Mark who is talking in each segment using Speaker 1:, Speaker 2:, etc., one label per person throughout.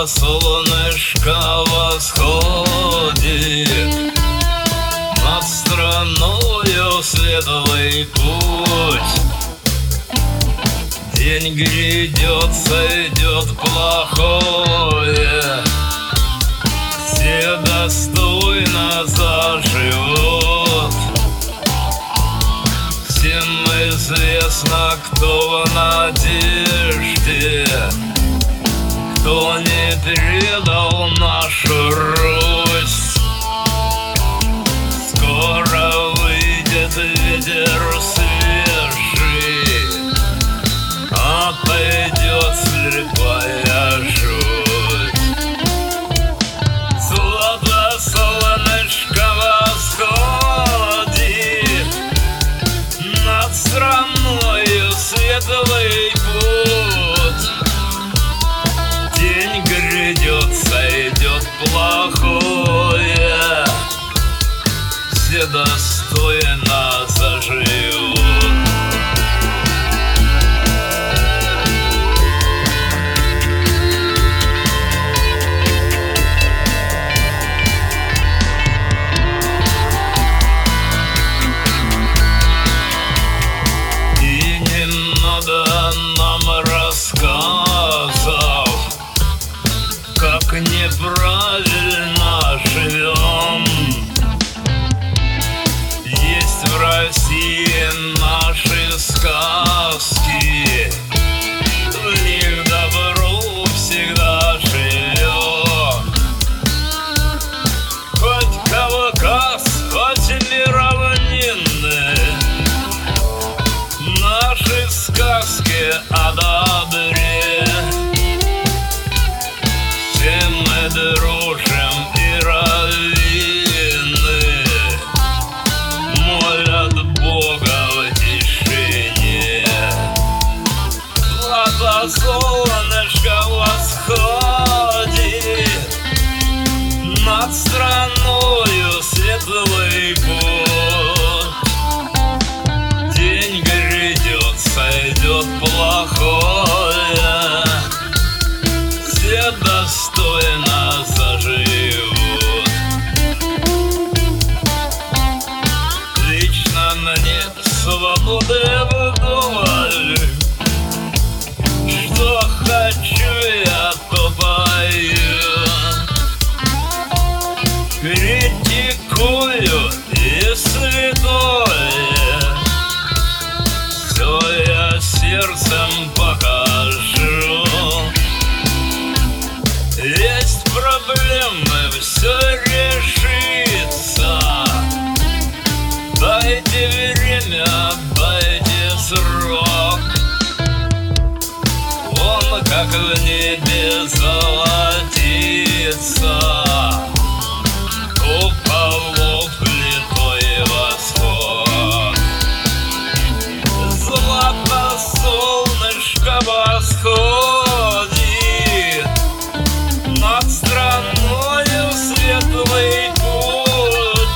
Speaker 1: солнышко восходит, над страною светлый путь. День грядет, сойдет плохое, все достойно заживут. Всем известно, кто в надежде, кто не предал нашу Русь. Скоро выйдет ветер свежий, отойдет слепая жуть. Золото солнышко восходит, над страною светлый путь. День грядет, сойдет плохое, все достойно заживут. Нам рассказов, как неправильно живем. Есть в России наши сказки, в них добро всегда живем. Хоть Кавказ, хоть равнины, наши сказки о добре. Все мы дружим и раввины молят Бога в тишине. Золото солнышко восходит, над страною светлый путь. День грядет, сойдет плохое, все достойно заживут. Лично мне свободы вдоволь, что хочу я, то пою. Критикую и святое, все я сердцем покажу. Есть проблемы, все решится. Дайте время, дайте срок. Он как в небе золотится, куполов литой восход. Золото солнышко восходит, над страною светлый путь.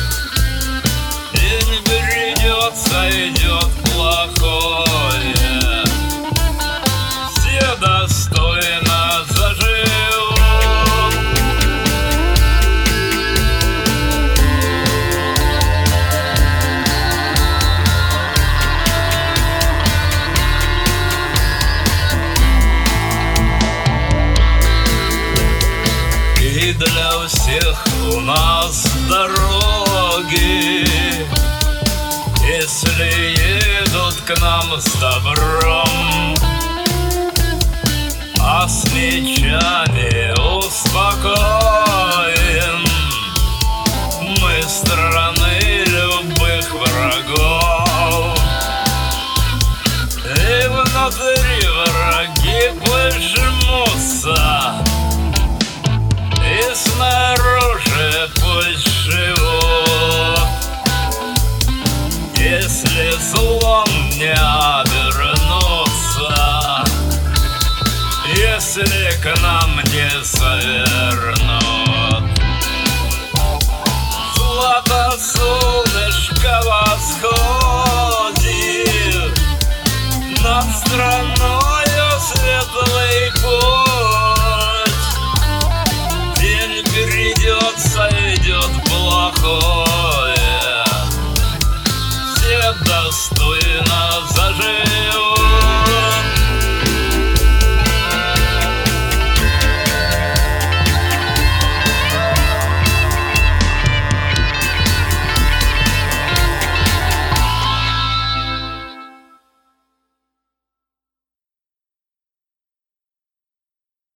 Speaker 1: День грядет, сойдет плохое, все достойно заживут. И для всех у нас дороги, если едут к нам с добром, а с мечами успокоим мы страны любых врагов. И внутри враги пожмутся, и снаружи пусть живут. Если злом не обернуться, если к нам не завернут. Золото